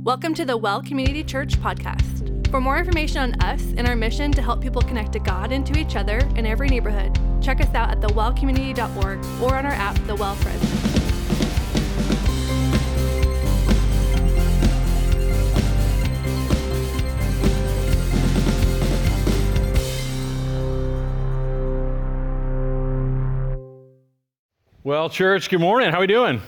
Welcome to the Well Community Church podcast. For more information on us and our mission to help people connect to God and to each other in every neighborhood, check us out at thewellcommunity.org or on our app, The Well Friends. Well, church, good morning. How are we doing?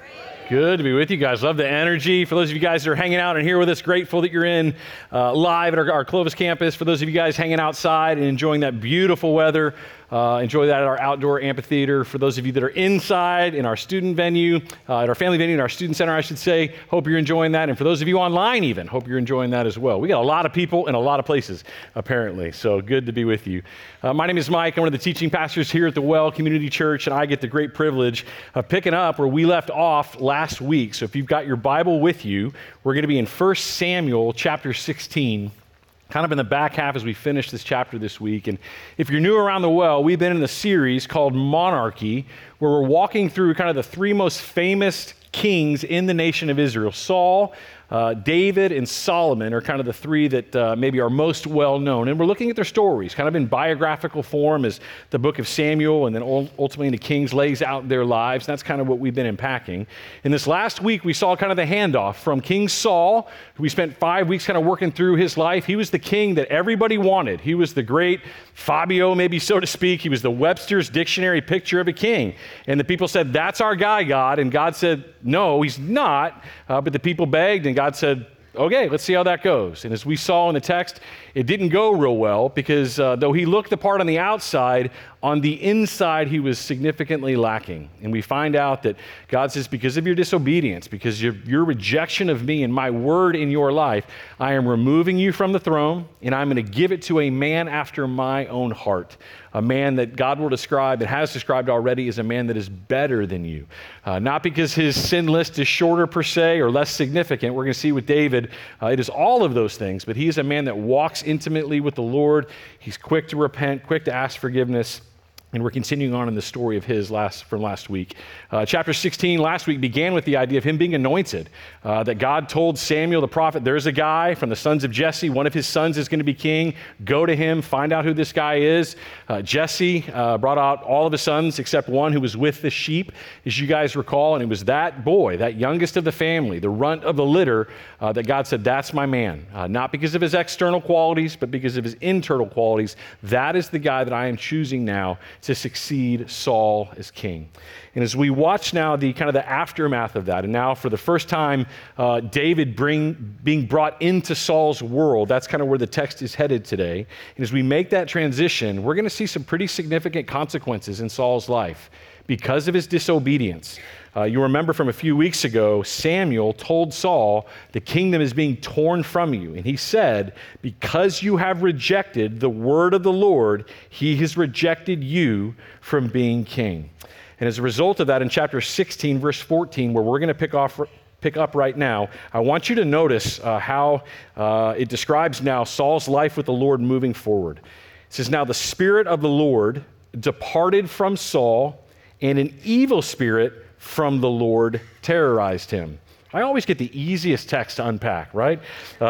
Good to be with you guys. Love the energy. For those of you guys that are hanging out and here with us, grateful that you're in live at our Clovis campus. For those of you guys hanging outside and enjoying that beautiful weather, enjoy that at our outdoor amphitheater. For those of you that are inside in our student venue, at our family venue, in our student center, I should say, hope you're enjoying that. And for those of you online even, hope you're enjoying that as well. We got a lot of people in a lot of places, apparently, so good to be with you. My name is Mike. I'm one of the teaching pastors here at the Well Community Church, and I get the great privilege of picking up where we left off last week. So if you've got your Bible with you, we're going to be in 1 Samuel chapter 16, kind of in the back half as we finish this chapter this week. And if you're new around the Well, we've been in a series called Monarchy, where we're walking through kind of the three most famous kings in the nation of Israel. Saul, David, and Solomon are kind of the three that maybe are most well known. And we're looking at their stories, kind of in biographical form as the book of Samuel and then ultimately into Kings lays out their lives. And that's kind of what we've been unpacking. In this last week, we saw kind of the handoff from King Saul, who we spent 5 weeks kind of working through his life. He was the king that everybody wanted. He was the great Fabio, maybe so to speak. He was the Webster's Dictionary picture of a king. And the people said, "That's our guy, God." And God said, "No, he's not." But the people begged, and God said, "Okay, let's see how that goes." And as we saw in the text, it didn't go real well because though he looked the part on the outside, on the inside he was significantly lacking. And we find out that God says, because of your disobedience, because of your rejection of me and my word in your life, I am removing you from the throne, and I'm going to give it to a man after my own heart. A man that God will describe, and has described already, as a man that is better than you. Not because his sin list is shorter per se or less significant. We're going to see with David, it is all of those things, but he is a man that walks intimately with the Lord. He's quick to repent, quick to ask forgiveness. And we're continuing on in the story of his from last week. Chapter 16 last week began with the idea of him being anointed, that God told Samuel the prophet, there's a guy from the sons of Jesse, one of his sons is going to be king. Go to him, find out who this guy is. Jesse brought out all of his sons except one who was with the sheep, as you guys recall, and it was that boy, that youngest of the family, the runt of the litter, that God said, that's my man. Not because of his external qualities, but because of his internal qualities. That is the guy that I am choosing now to succeed Saul as king. And as we watch now the kind of the aftermath of that, and now for the first time, David being brought into Saul's world, that's kind of where the text is headed today. And as we make that transition, we're going to see some pretty significant consequences in Saul's life because of his disobedience. You remember from a few weeks ago, Samuel told Saul, the kingdom is being torn from you. And he said, because you have rejected the word of the Lord, he has rejected you from being king. And as a result of that, in chapter 16, verse 14, where we're going to pick up right now, I want you to notice how it describes now Saul's life with the Lord moving forward. It says, now the Spirit of the Lord departed from Saul, and an evil spirit from the Lord terrorized him. I always get the easiest text to unpack, right?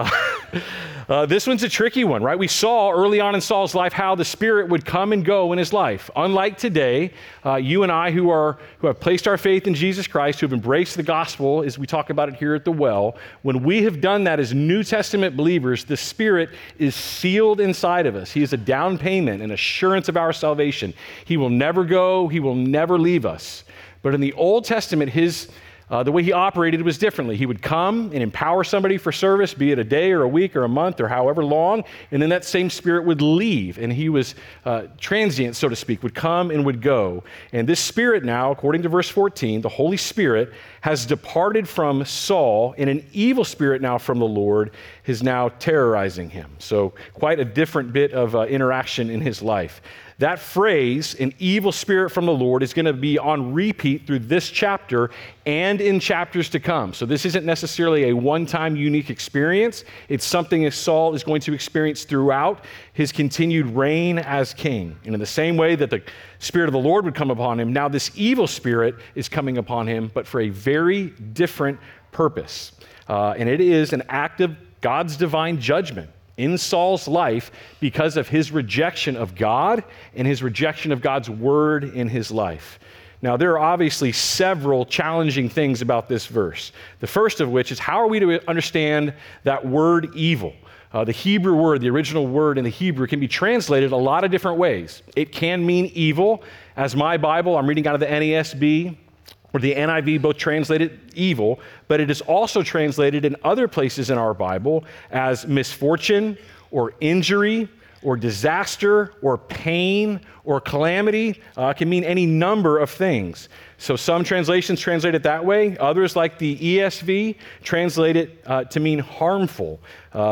This one's a tricky one, right? We saw early on in Saul's life how the Spirit would come and go in his life. Unlike today, you and I who have placed our faith in Jesus Christ, who have embraced the gospel, as we talk about it here at the Well, when we have done that as New Testament believers, the Spirit is sealed inside of us. He is a down payment, an assurance of our salvation. He will never go. He will never leave us. But in the Old Testament, the way he operated was differently. He would come and empower somebody for service, be it a day or a week or a month or however long, and then that same Spirit would leave, and he was transient, so to speak, would come and would go. And this Spirit now, according to verse 14, the Holy Spirit has departed from Saul, and an evil spirit now from the Lord is now terrorizing him. So quite a different bit of interaction in his life. That phrase, an evil spirit from the Lord, is going to be on repeat through this chapter and in chapters to come. So this isn't necessarily a one-time unique experience. It's something that Saul is going to experience throughout his continued reign as king. And in the same way that the Spirit of the Lord would come upon him, now this evil spirit is coming upon him, but for a very different purpose. And it is an act of God's divine judgment in Saul's life because of his rejection of God and his rejection of God's word in his life. Now, there are obviously several challenging things about this verse. The first of which is, how are we to understand that word evil? The Hebrew word, the original word in the Hebrew, can be translated a lot of different ways. It can mean evil, as my Bible, I'm reading out of the NASB, or the NIV, both translated evil, but it is also translated in other places in our Bible as misfortune or injury or disaster or pain or calamity. It can mean any number of things. So some translations translate it that way. Others, like the ESV, translate it to mean harmful.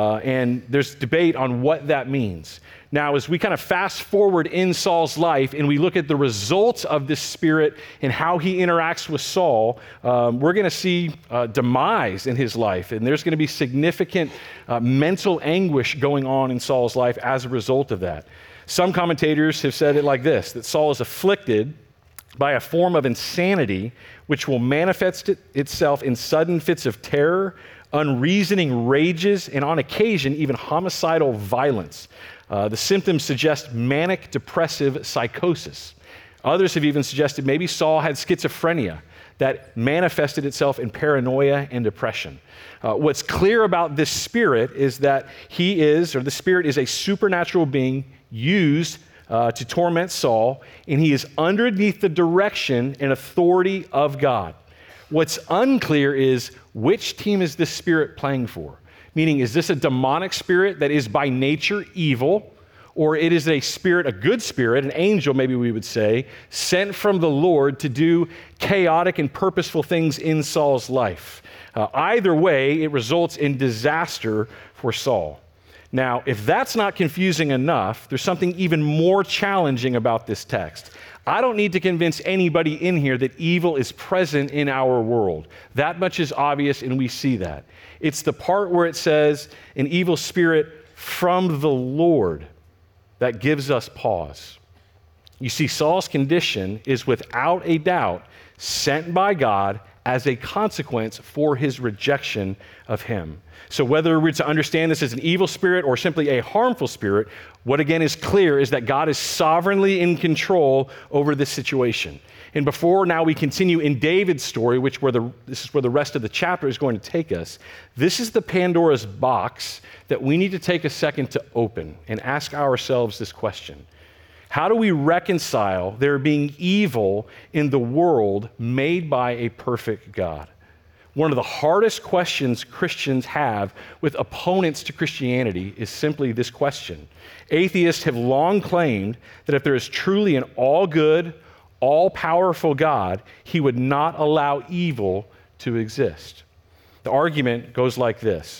And there's debate on what that means. Now, as we kind of fast forward in Saul's life and we look at the results of this spirit and how he interacts with Saul, we're going to see demise in his life. And there's going to be significant mental anguish going on in Saul's life as a result of that. Some commentators have said it like this, that Saul is afflicted by a form of insanity which will manifest itself in sudden fits of terror, unreasoning rages, and on occasion, even homicidal violence. The symptoms suggest manic depressive psychosis. Others have even suggested maybe Saul had schizophrenia that manifested itself in paranoia and depression. What's clear about this spirit is that the spirit is a supernatural being used to torment Saul, and he is underneath the direction and authority of God. What's unclear is, which team is this spirit playing for? Meaning, is this a demonic spirit that is by nature evil, or it is a spirit, a good spirit, an angel maybe we would say, sent from the Lord to do chaotic and purposeful things in Saul's life? Either way, it results in disaster for Saul. Now, if that's not confusing enough, there's something even more challenging about this text. I don't need to convince anybody in here that evil is present in our world. That much is obvious, and we see that. It's the part where it says, an evil spirit from the Lord, that gives us pause. You see, Saul's condition is without a doubt sent by God as a consequence for his rejection of him. So whether we're to understand this as an evil spirit or simply a harmful spirit, what again is clear is that God is sovereignly in control over this situation. And before now we continue in David's story, this is where the rest of the chapter is going to take us. This is the Pandora's box that we need to take a second to open and ask ourselves this question. How do we reconcile there being evil in the world made by a perfect God? One of the hardest questions Christians have with opponents to Christianity is simply this question. Atheists have long claimed that if there is truly an all-good, all-powerful God, he would not allow evil to exist. The argument goes like this.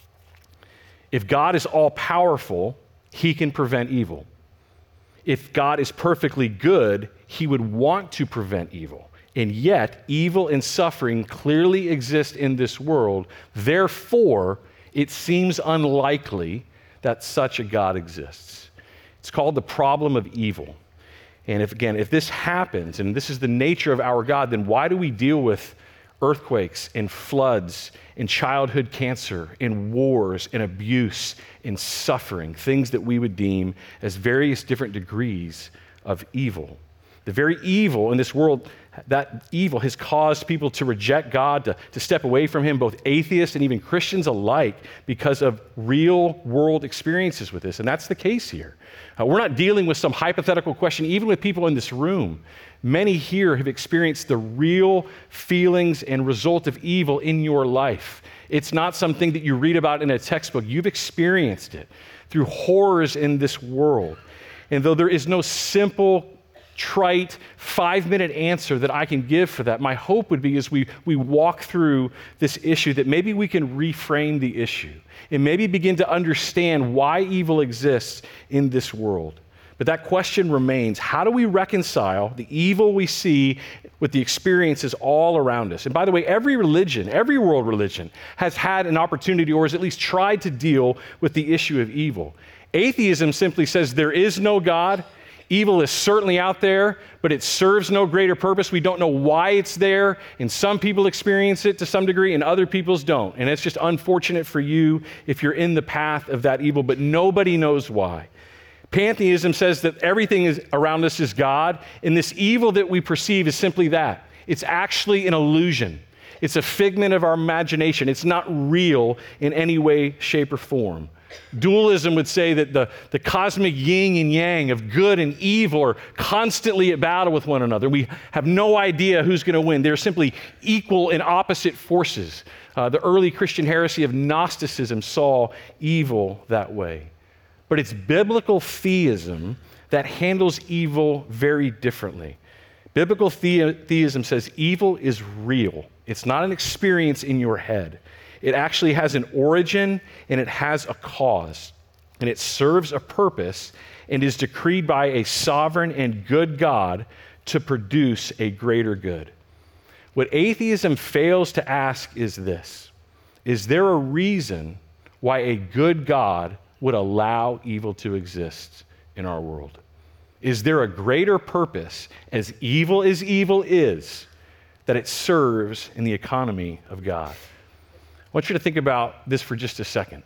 If God is all-powerful, he can prevent evil. If God is perfectly good, he would want to prevent evil. And yet, evil and suffering clearly exist in this world. Therefore, it seems unlikely that such a God exists. It's called the problem of evil. And if this happens, and this is the nature of our God, then why do we deal with earthquakes and floods and childhood cancer and wars and abuse and suffering, things that we would deem as various different degrees of evil? The very evil in this world, that evil has caused people to reject God, to step away from him, both atheists and even Christians alike, because of real world experiences with this. And that's the case here. We're not dealing with some hypothetical question, even with people in this room. Many here have experienced the real feelings and result of evil in your life. It's not something that you read about in a textbook. You've experienced it through horrors in this world. And though there is no simple, trite, 5-minute answer that I can give for that, my hope would be as we walk through this issue that maybe we can reframe the issue and maybe begin to understand why evil exists in this world. But that question remains, how do we reconcile the evil we see with the experiences all around us? And by the way, every religion, every world religion, has had an opportunity or has at least tried to deal with the issue of evil. Atheism simply says there is no God. Evil is certainly out there, but it serves no greater purpose. We don't know why it's there, and some people experience it to some degree, and other people's don't. And it's just unfortunate for you if you're in the path of that evil, but nobody knows why. Pantheism says that everything around us is God, and this evil that we perceive is simply that. It's actually an illusion. It's a figment of our imagination. It's not real in any way, shape, or form. Dualism would say that the cosmic yin and yang of good and evil are constantly at battle with one another. We have no idea who's going to win. They're simply equal and opposite forces. The early Christian heresy of Gnosticism saw evil that way. But it's biblical theism that handles evil very differently. Biblical theism says evil is real. It's not an experience in your head. It actually has an origin and it has a cause. And it serves a purpose and is decreed by a sovereign and good God to produce a greater good. What atheism fails to ask is this: is there a reason why a good God would allow evil to exist in our world? Is there a greater purpose, as evil is, that it serves in the economy of God? I want you to think about this for just a second.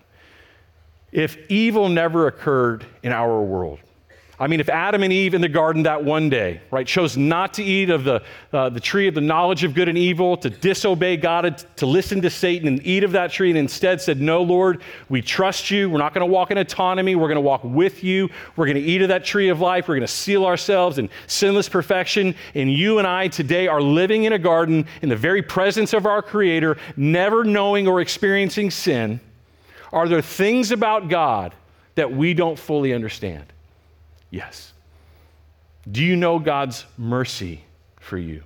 If evil never occurred in our world, if Adam and Eve in the garden that one day, right, chose not to eat of the tree of the knowledge of good and evil, to disobey God, to listen to Satan and eat of that tree, and instead said, no, Lord, we trust you. We're not going to walk in autonomy. We're going to walk with you. We're going to eat of that tree of life. We're going to seal ourselves in sinless perfection. And you and I today are living in a garden in the very presence of our Creator, never knowing or experiencing sin. Are there things about God that we don't fully understand? Yes. Do you know God's mercy for you?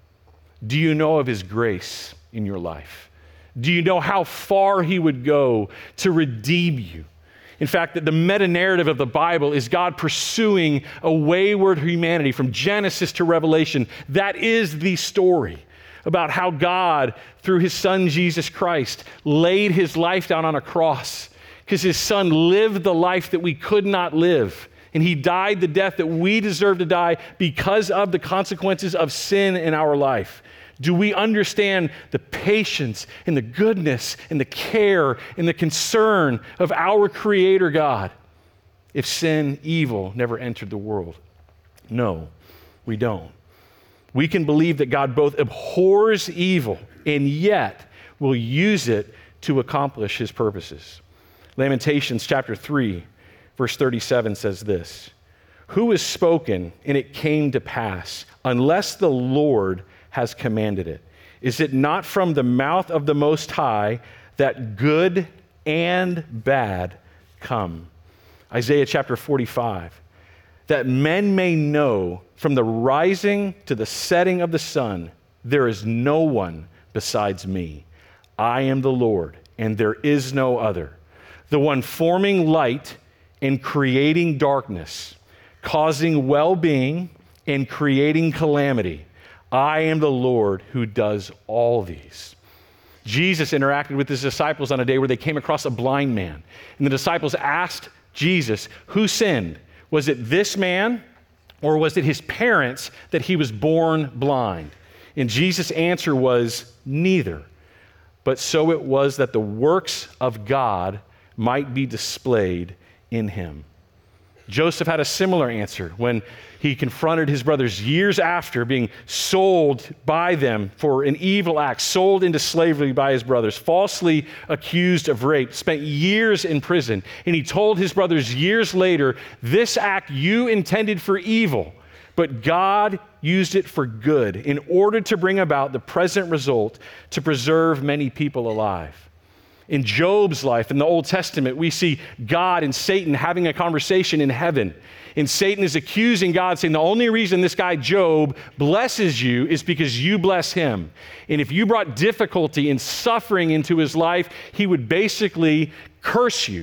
Do you know of His grace in your life? Do you know how far He would go to redeem you? In fact, the meta-narrative of the Bible is God pursuing a wayward humanity from Genesis to Revelation. That is the story about how God, through His Son Jesus Christ, laid His life down on a cross because His Son lived the life that we could not live. And He died the death that we deserve to die because of the consequences of sin in our life. Do we understand the patience and the goodness and the care and the concern of our Creator God if sin, evil, never entered the world? No, we don't. We can believe that God both abhors evil and yet will use it to accomplish His purposes. Lamentations chapter 3, verse 37 says this: "Who has spoken and it came to pass, unless the Lord has commanded it? Is it not from the mouth of the Most High that good and bad come?" Isaiah chapter 45, "That men may know from the rising to the setting of the sun, there is no one besides me. I am the Lord, and there is no other, the one forming light and creating darkness, causing well-being and creating calamity. I am the Lord who does all these." Jesus interacted with His disciples on a day where they came across a blind man. And the disciples asked Jesus, who sinned? Was it this man or was it his parents that he was born blind? And Jesus' answer was, neither. But so it was that the works of God might be displayed in him. Joseph had a similar answer when he confronted his brothers years after being sold by them for an evil act, sold into slavery by his brothers, falsely accused of rape, spent years in prison. And he told his brothers years later, "This act you intended for evil, but God used it for good in order to bring about the present result to preserve many people alive." In Job's life in the Old Testament, we see God and Satan having a conversation in heaven. And Satan is accusing God, saying the only reason this guy Job blesses you is because you bless him. And if you brought difficulty and suffering into his life, he would basically curse you.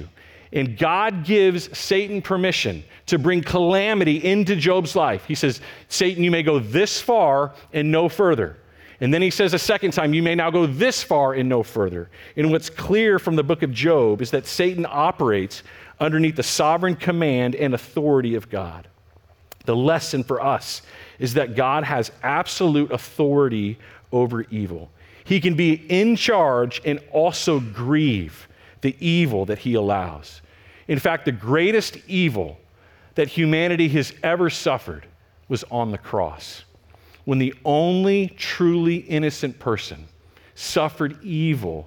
And God gives Satan permission to bring calamity into Job's life. He says, Satan, you may go this far and no further. And then he says a second time, you may now go this far and no further. And what's clear from the book of Job is that Satan operates underneath the sovereign command and authority of God. The lesson for us is that God has absolute authority over evil. He can be in charge and also grieve the evil that he allows. In fact, the greatest evil that humanity has ever suffered was on the cross, when the only truly innocent person suffered evil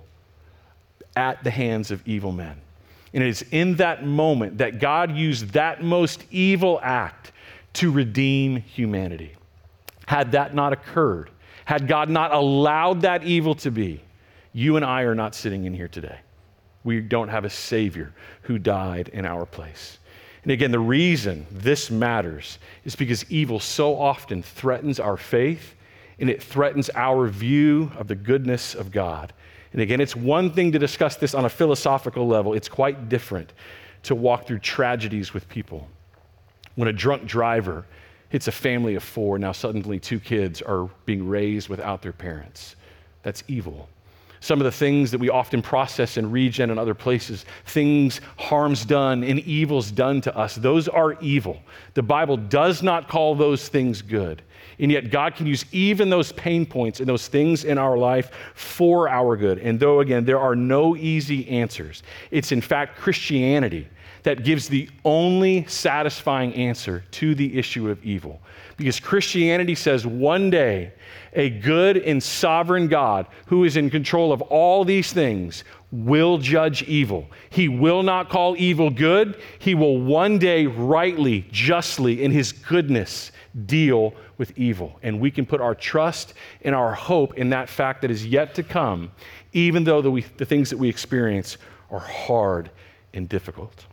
at the hands of evil men. And it is in that moment that God used that most evil act to redeem humanity. Had that not occurred, had God not allowed that evil to be, you and I are not sitting in here today. We don't have a Savior who died in our place. And again, the reason this matters is because evil so often threatens our faith and it threatens our view of the goodness of God. And again, it's one thing to discuss this on a philosophical level. It's quite different to walk through tragedies with people. When a drunk driver hits a family of 4, now suddenly 2 kids are being raised without their parents. That's evil. Some of the things that we often process in Regen and other places, things, harms done and evils done to us, those are evil. The Bible does not call those things good. And yet God can use even those pain points and those things in our life for our good. And though, again, there are no easy answers, it's in fact Christianity that gives the only satisfying answer to the issue of evil. Because Christianity says one day, a good and sovereign God who is in control of all these things will judge evil. He will not call evil good. He will one day rightly, justly, in his goodness, deal with evil. And we can put our trust and our hope in that fact that is yet to come, even though the things that we experience are hard and difficult.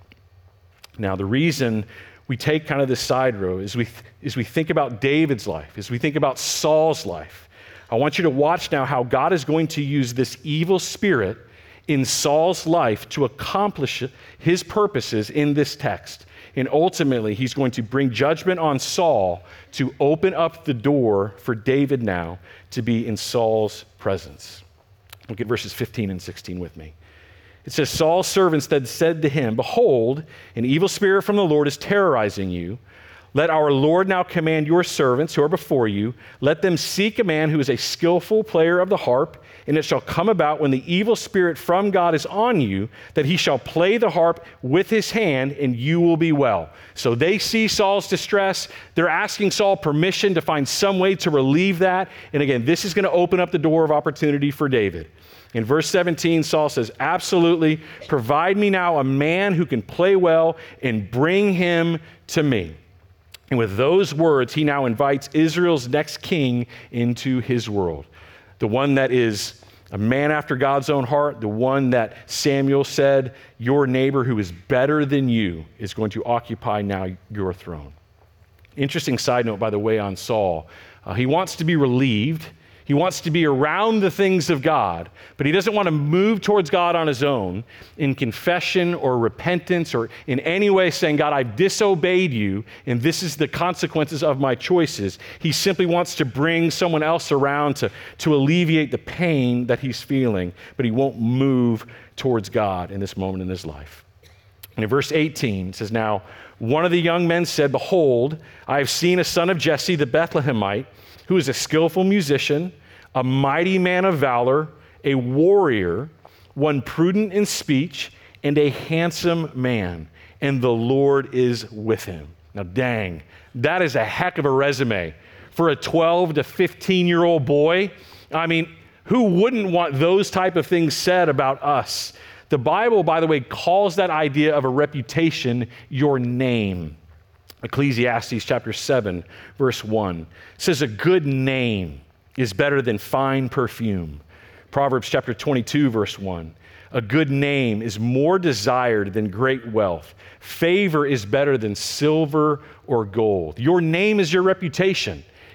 Now, the reason we take kind of this side road as we think about David's life, as we think about Saul's life. I want you to watch now how God is going to use this evil spirit in Saul's life to accomplish his purposes in this text. And ultimately, he's going to bring judgment on Saul to open up the door for David now to be in Saul's presence. Look at verses 15 and 16 with me. It says, Saul's servants then said to him, behold, an evil spirit from the Lord is terrorizing you. Let our Lord now command your servants who are before you. Let them seek a man who is a skillful player of the harp, and it shall come about when the evil spirit from God is on you, that he shall play the harp with his hand, and you will be well. So they see Saul's distress. They're asking Saul permission to find some way to relieve that. And again, this is going to open up the door of opportunity for David. In verse 17, Saul says, absolutely, provide me now a man who can play well and bring him to me. And with those words, he now invites Israel's next king into his world. The one that is a man after God's own heart, the one that Samuel said, your neighbor who is better than you is going to occupy now your throne. Interesting side note, by the way, on Saul. He wants to be relieved. He wants to be around the things of God, but he doesn't want to move towards God on his own in confession or repentance or in any way saying, God, I've disobeyed you, and this is the consequences of my choices. He simply wants to bring someone else around to alleviate the pain that he's feeling, but he won't move towards God in this moment in his life. And in verse 18, it says, now, one of the young men said, behold, I have seen a son of Jesse the Bethlehemite, who is a skillful musician, a mighty man of valor, a warrior, one prudent in speech, and a handsome man, and the Lord is with him. Now, dang, that is a heck of a resume for a 12 to 15-year-old boy. I mean, who wouldn't want those type of things said about us? The Bible, by the way, calls that idea of a reputation your name. Ecclesiastes chapter 7, verse 1 says a good name is better than fine perfume. Proverbs chapter 22, verse 1, a good name is more desired than great wealth. Favor is better than silver or gold. Your name is your reputation.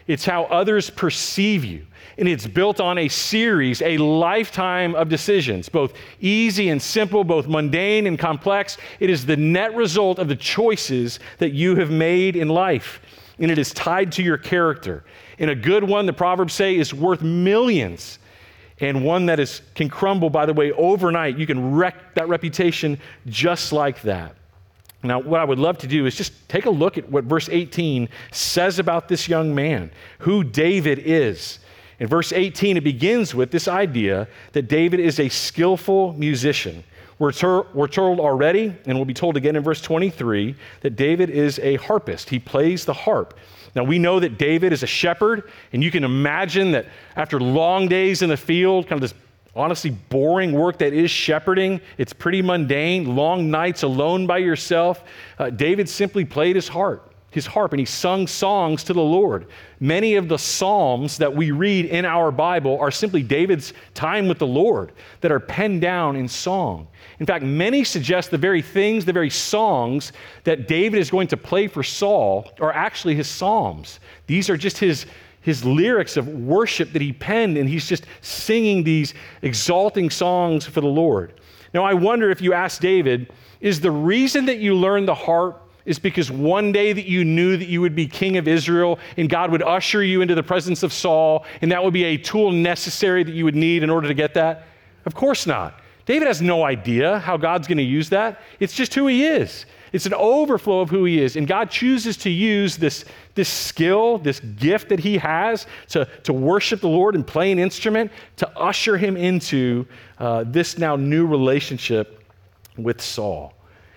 It's how others perceive you. And it's built on a series, a lifetime of decisions, both easy and simple, both mundane and complex. It is the net result of the choices that you have made in life. And it is tied to your character. And a good one, the Proverbs say, is worth millions. And one that can crumble, by the way, overnight. You can wreck that reputation just like that. Now, what I would love to do is just take a look at what verse 18 says about this young man, who David is. In verse 18, it begins with this idea that David is a skillful musician. We're told already, and we'll be told again in verse 23, that David is a harpist. He plays the harp. Now, we know that David is a shepherd, and you can imagine that after long days in the field, kind of this honestly boring work that is shepherding, it's pretty mundane, long nights alone by yourself. David simply played his harp, and he sung songs to the Lord. Many of the Psalms that we read in our Bible are simply David's time with the Lord that are penned down in song. In fact, many suggest the very things, the very songs that David is going to play for Saul are actually his Psalms. These are just his lyrics of worship that he penned, and he's just singing these exalting songs for the Lord. Now, I wonder if you ask David, is the reason that you learned the harp is because one day that you knew that you would be king of Israel and God would usher you into the presence of Saul, and that would be a tool necessary that you would need in order to get that? Of course not. David has no idea how God's going to use that. It's just who he is. It's an overflow of who he is. And God chooses to use this skill, this gift that he has to worship the Lord and play an instrument to usher him into this now new relationship with Saul.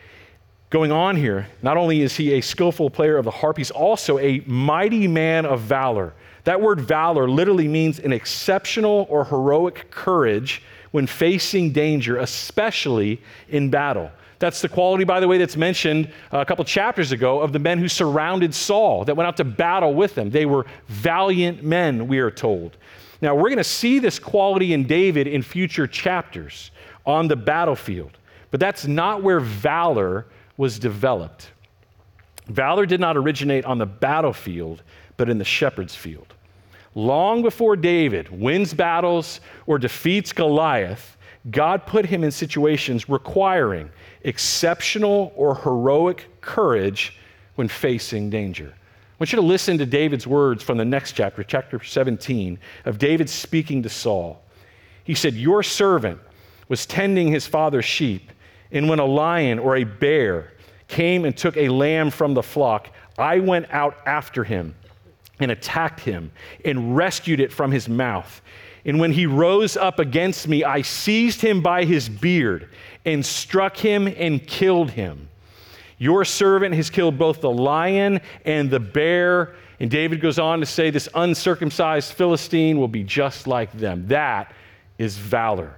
Going on here, not only is he a skillful player of the harp, he's also a mighty man of valor. That word valor literally means an exceptional or heroic courage when facing danger, especially in battle. That's the quality, by the way, that's mentioned a couple chapters ago of the men who surrounded Saul, that went out to battle with him. They were valiant men, we are told. Now, we're going to see this quality in David in future chapters on the battlefield, but that's not where valor was developed. Valor did not originate on the battlefield, but in the shepherd's field. Long before David wins battles or defeats Goliath, God put him in situations requiring exceptional or heroic courage when facing danger. I want you to listen to David's words from the next chapter, chapter 17, of David speaking to Saul. He said, "Your servant was tending his father's sheep, and when a lion or a bear came and took a lamb from the flock, I went out after him and attacked him and rescued it from his mouth. And when he rose up against me, I seized him by his beard and struck him and killed him. Your servant has killed both the lion and the bear." And David goes on to say, this uncircumcised Philistine will be just like them. That is valor,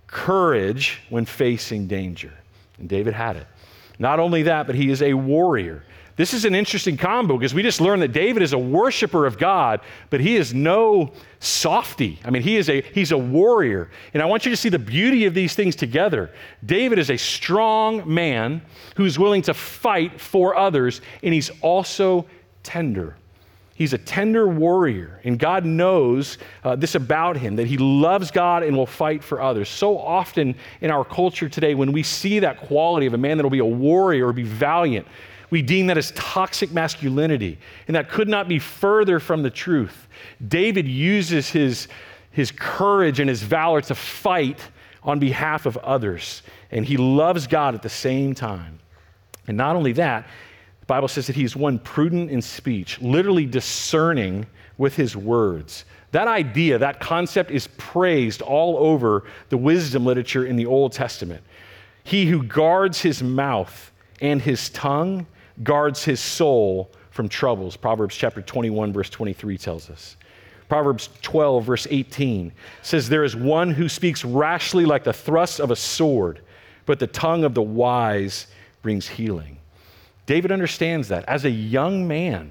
courage when facing danger. And David had it. Not only that, but he is a warrior. This is an interesting combo because we just learned that David is a worshiper of God, but he is no softy. I mean, he's a warrior. And I want you to see the beauty of these things together. David is a strong man who's willing to fight for others, and he's also tender. He's a tender warrior, and God knows this about him, that he loves God and will fight for others. So often in our culture today, when we see that quality of a man that will be a warrior or be valiant, we deem that as toxic masculinity, and that could not be further from the truth. David uses his courage and his valor to fight on behalf of others, and he loves God at the same time. And not only that, the Bible says that he's one prudent in speech, literally discerning with his words. That idea, that concept is praised all over the wisdom literature in the Old Testament. He who guards his mouth and his tongue guards his soul from troubles. Proverbs chapter 21, verse 23 tells us. Proverbs 12, verse 18 says, "There is one who speaks rashly like the thrust of a sword, but the tongue of the wise brings healing." David understands that. As a young man,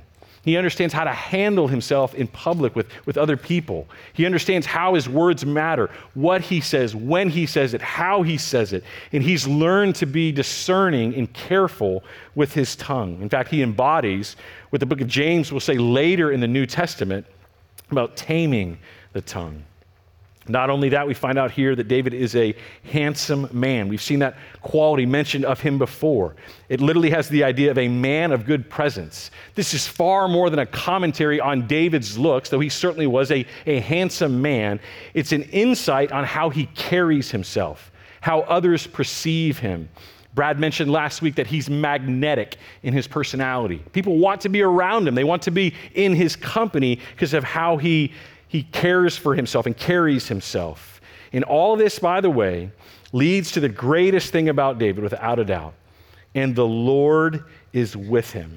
He understands how to handle himself in public with other people. He understands how his words matter, what he says, when he says it, how he says it. And he's learned to be discerning and careful with his tongue. In fact, he embodies what the book of James will say later in the New Testament about taming the tongue. Not only that, we find out here that David is a handsome man. We've seen that quality mentioned of him before. It literally has the idea of a man of good presence. This is far more than a commentary on David's looks, though he certainly was a handsome man. It's an insight on how he carries himself, how others perceive him. Brad mentioned last week that he's magnetic in his personality. People want to be around him. They want to be in his company because of how he cares for himself and carries himself. And all this, by the way, leads to the greatest thing about David, without a doubt. And the Lord is with him.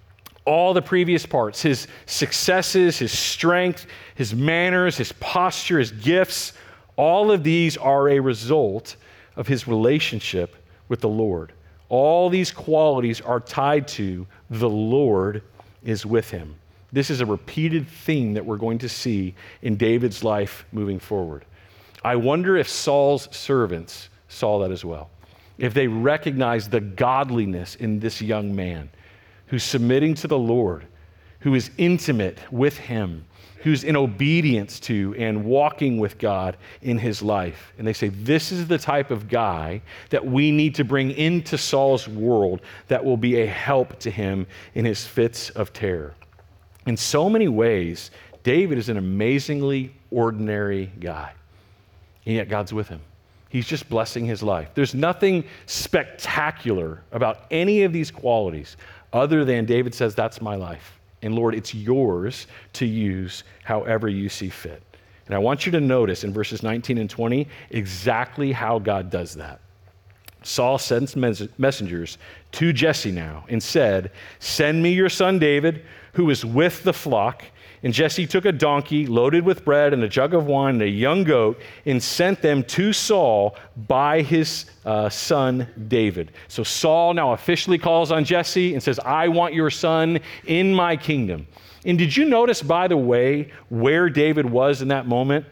All the previous parts, his successes, his strength, his manners, his posture, his gifts, all of these are a result of his relationship with the Lord. All these qualities are tied to the Lord is with him. This is a repeated theme that we're going to see in David's life moving forward. I wonder if Saul's servants saw that as well. If they recognized the godliness in this young man who's submitting to the Lord, who is intimate with him, who's in obedience to and walking with God in his life. And they say, this is the type of guy that we need to bring into Saul's world that will be a help to him in his fits of terror. In so many ways, David is an amazingly ordinary guy, and yet God's with him. He's just blessing his life. There's nothing spectacular about any of these qualities other than David says, that's my life. And Lord, it's yours to use however you see fit. And I want you to notice in verses 19 and 20 exactly how God does that. Saul sends messengers to Jesse now and said, send me your son David, who is with the flock. And Jesse took a donkey loaded with bread and a jug of wine and a young goat and sent them to Saul by his son David. So Saul now officially calls on Jesse and says, I want your son in my kingdom. And did you notice, by the way, where David was in that moment?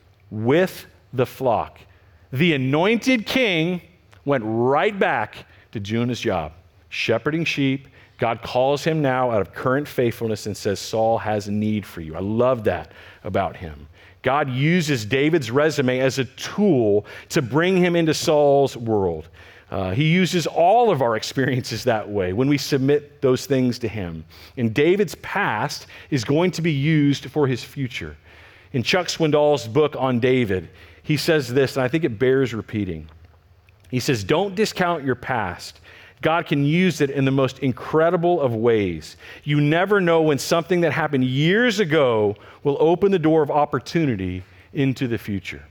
With the flock. The anointed king went right back to doing his job, shepherding sheep. God calls him now out of current faithfulness and says, Saul has a need for you. I love that about him. God uses David's resume as a tool to bring him into Saul's world. He uses all of our experiences that way when we submit those things to him. And David's past is going to be used for his future. In Chuck Swindoll's book on David, he says this, and I think it bears repeating. He says, don't discount your past. God can use it in the most incredible of ways. You never know when something that happened years ago will open the door of opportunity into the future.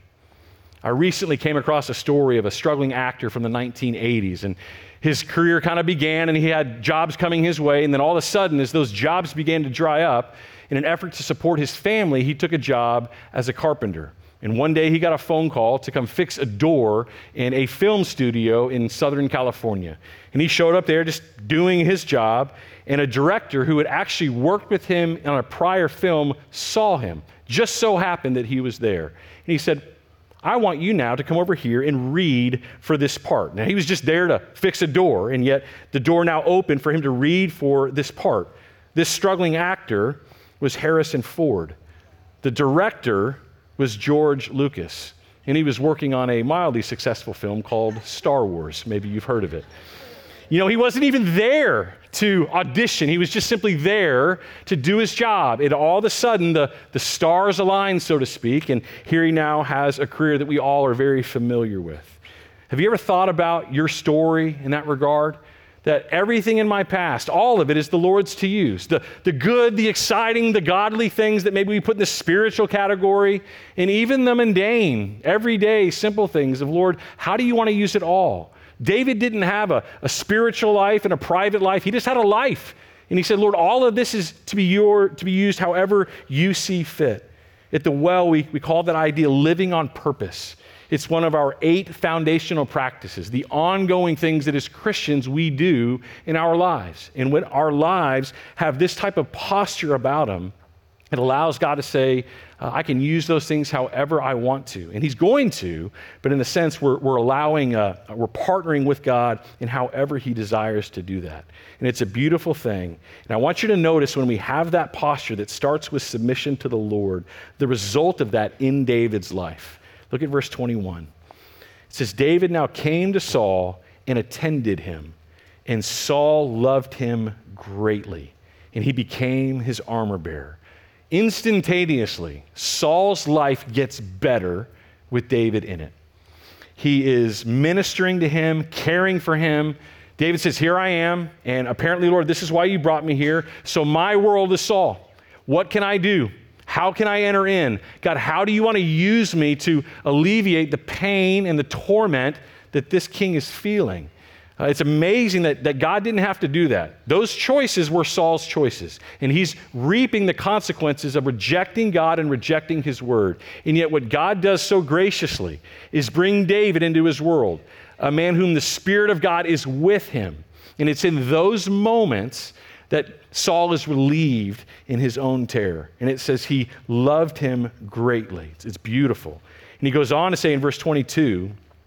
I recently came across a story of a struggling actor from the 1980s, and his career kind of began, and he had jobs coming his way, and then all of a sudden, as those jobs began to dry up, in an effort to support his family, he took a job as a carpenter. And one day he got a phone call to come fix a door in a film studio in Southern California. And he showed up there just doing his job, and a director who had actually worked with him on a prior film saw him. Just so happened that he was there. And he said, I want you now to come over here and read for this part. Now, he was just there to fix a door, and yet the door now opened for him to read for this part. This struggling actor was Harrison Ford. The director was George Lucas, and he was working on a mildly successful film called Star Wars. Maybe you've heard of it. You know, he wasn't even there to audition. He was just simply there to do his job. And all of a sudden, the stars aligned, so to speak, and here he now has a career that we all are very familiar with. Have you ever thought about your story in that regard? That everything in my past, all of it is the Lord's to use. The good, the exciting, the godly things that maybe we put in the spiritual category, and even the mundane, everyday, simple things of, Lord, how do you want to use it all? David didn't have a spiritual life and a private life. He just had a life. And he said, Lord, all of this is to be used however you see fit. At the well, we call that idea living on purpose. It's one of our 8 foundational practices, the ongoing things that as Christians we do in our lives. And when our lives have this type of posture about them, it allows God to say, I can use those things however I want to. And he's going to, but in a sense, we're partnering with God in however he desires to do that. And it's a beautiful thing. And I want you to notice when we have that posture that starts with submission to the Lord, the result of that in David's life. Look at verse 21. It says, David now came to Saul and attended him, and Saul loved him greatly, and he became his armor bearer. Instantaneously, Saul's life gets better with David in it. He is ministering to him, caring for him. David says, here I am, and apparently, Lord, this is why you brought me here. So my world is Saul. What can I do? How can I enter in? God, how do you want to use me to alleviate the pain and the torment that this king is feeling? It's amazing that God didn't have to do that. Those choices were Saul's choices, and he's reaping the consequences of rejecting God and rejecting his word. And yet what God does so graciously is bring David into his world, a man whom the Spirit of God is with him. And it's in those moments that Saul is relieved in his own terror. And it says he loved him greatly. It's beautiful. And he goes on to say in verse 22,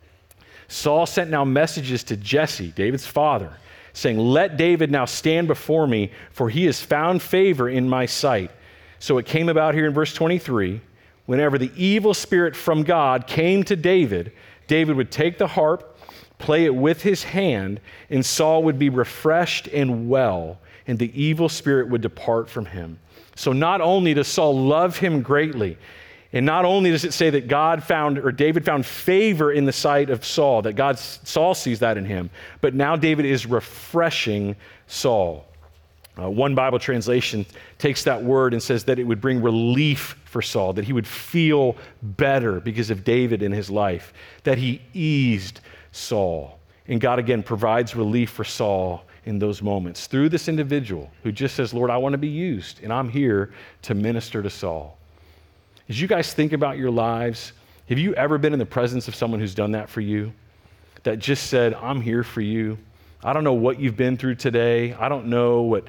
Saul sent now messages to Jesse, David's father, saying, let David now stand before me, for he has found favor in my sight. So it came about here in verse 23, whenever the evil spirit from God came to David, David would take the harp, play it with his hand, and Saul would be refreshed and well, and the evil spirit would depart from him. So not only does Saul love him greatly, and not only does it say that David found favor in the sight of Saul, that Saul sees that in him, but now David is refreshing Saul. One Bible translation takes that word and says that it would bring relief for Saul, that he would feel better because of David in his life, that he eased Saul. And God again provides relief for Saul in those moments through this individual who just says, Lord, I want to be used, and I'm here to minister to Saul. As you guys think about your lives, have you ever been in the presence of someone who's done that for you? That just said, I'm here for you. I don't know what you've been through today. I don't know what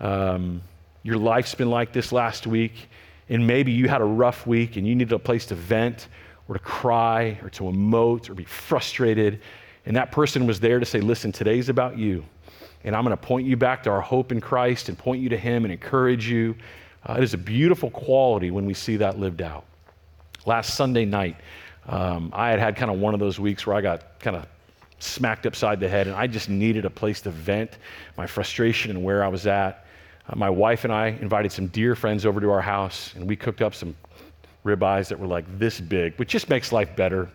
your life's been like this last week. And maybe you had a rough week and you needed a place to vent or to cry or to emote or be frustrated. And that person was there to say, listen, today's about you. And I'm going to point you back to our hope in Christ and point you to him and encourage you. It is a beautiful quality when we see that lived out. Last Sunday night, I had kind of one of those weeks where I got kind of smacked upside the head and I just needed a place to vent my frustration and where I was at. My wife and I invited some dear friends over to our house and we cooked up some ribeyes that were like this big, which just makes life better.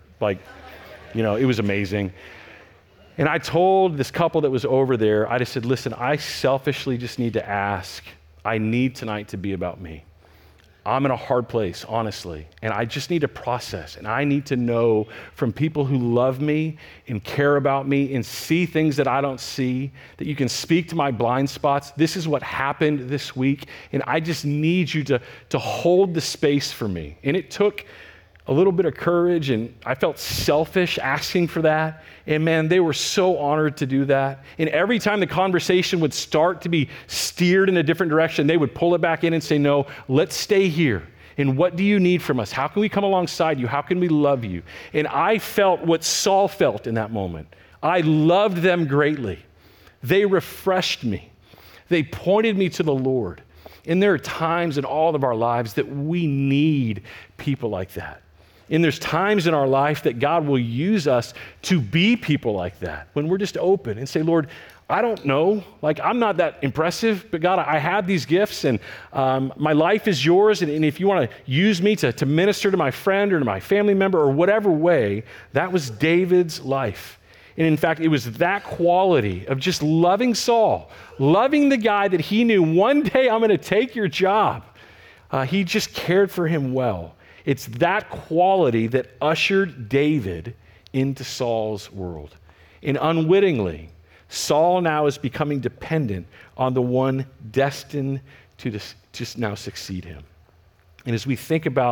It was amazing. And I told this couple that was over there, I just said, listen, I selfishly just need to ask, I need tonight to be about me. I'm in a hard place, honestly, and I just need to process, and I need to know from people who love me and care about me and see things that I don't see, that you can speak to my blind spots. This is what happened this week, and I just need you to hold the space for me. And it took a little bit of courage, and I felt selfish asking for that. And man, they were so honored to do that. And every time the conversation would start to be steered in a different direction, they would pull it back in and say, no, let's stay here. And what do you need from us? How can we come alongside you? How can we love you? And I felt what Saul felt in that moment. I loved them greatly. They refreshed me. They pointed me to the Lord. And there are times in all of our lives that we need people like that. And there's times in our life that God will use us to be people like that when we're just open and say, Lord, I don't know, I'm not that impressive, but God, I have these gifts and my life is yours. And if you want to use me to minister to my friend or to my family member or whatever way, that was David's life. And in fact, it was that quality of just loving Saul, loving the guy that he knew one day I'm going to take your job. He just cared for him well. It's that quality that ushered David into Saul's world. And unwittingly, Saul now is becoming dependent on the one destined to just now succeed him. And as we think about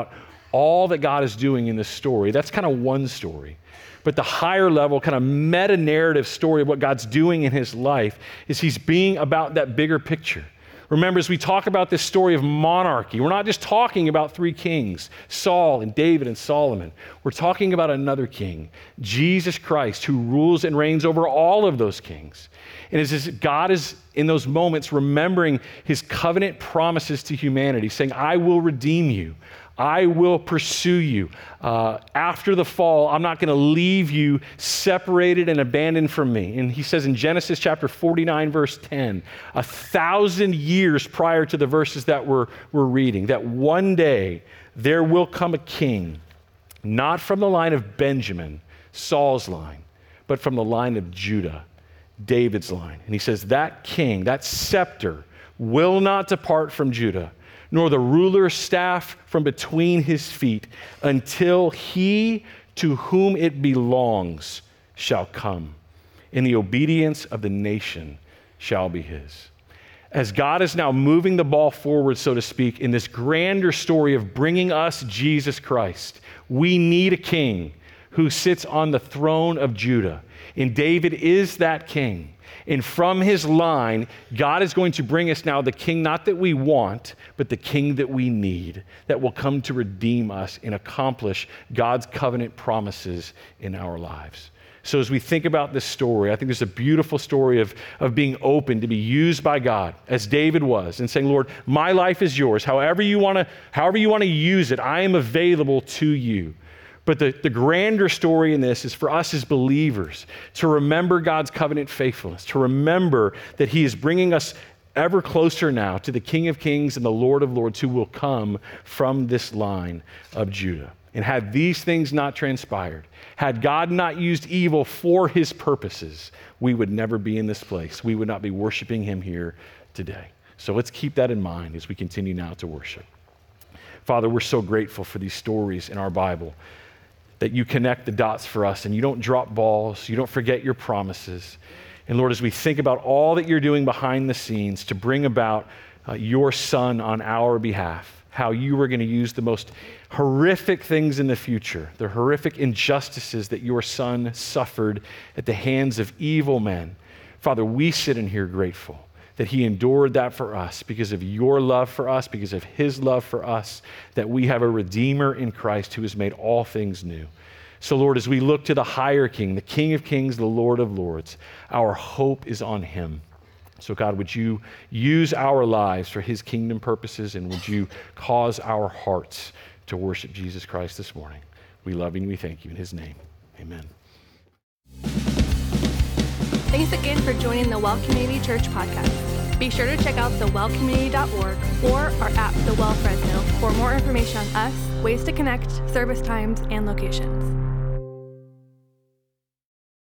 all that God is doing in this story. That's kind of one story. But the higher level, kind of meta-narrative story of what God's doing in his life is he's being about that bigger picture. Remember, as we talk about this story of monarchy, we're not just talking about three kings, Saul and David and Solomon. We're talking about another king, Jesus Christ, who rules and reigns over all of those kings. And as God is in those moments remembering his covenant promises to humanity, saying, I will redeem you. I will pursue you. After the fall, I'm not going to leave you separated and abandoned from me. And he says in Genesis chapter 49, verse 10, 1,000 years prior to the verses that we're reading, that one day there will come a king, not from the line of Benjamin, Saul's line, but from the line of Judah, David's line. And he says that king, that scepter, will not depart from Judah, nor the ruler's staff from between his feet, until he to whom it belongs shall come, and the obedience of the nation shall be his. As God is now moving the ball forward, so to speak, in this grander story of bringing us Jesus Christ, we need a king who sits on the throne of Judah. And David is that king. And from his line, God is going to bring us now the king, not that we want, but the king that we need, that will come to redeem us and accomplish God's covenant promises in our lives. So as we think about this story, I think there's a beautiful story of being open to be used by God, as David was, and saying, Lord, my life is yours. However you want to use it, I am available to you. But the grander story in this is for us as believers to remember God's covenant faithfulness, to remember that he is bringing us ever closer now to the King of Kings and the Lord of Lords who will come from this line of Judah. And had these things not transpired, had God not used evil for his purposes, we would never be in this place. We would not be worshiping him here today. So let's keep that in mind as we continue now to worship. Father, we're so grateful for these stories in our Bible, that you connect the dots for us and you don't drop balls, you don't forget your promises. And Lord, as we think about all that you're doing behind the scenes to bring about your Son on our behalf, how you were going to use the most horrific things in the future, the horrific injustices that your Son suffered at the hands of evil men. Father, we sit in here grateful that he endured that for us because of your love for us, because of his love for us, that we have a Redeemer in Christ who has made all things new. So Lord, as we look to the higher King, the King of Kings, the Lord of Lords, our hope is on him. So God, would you use our lives for his kingdom purposes, and would you cause our hearts to worship Jesus Christ this morning? We love you and we thank you in his name. Amen. Thanks again for joining the Well Community Church podcast. Be sure to check out thewellcommunity.org or our app, The Well Fresno, for more information on us, ways to connect, service times, and locations.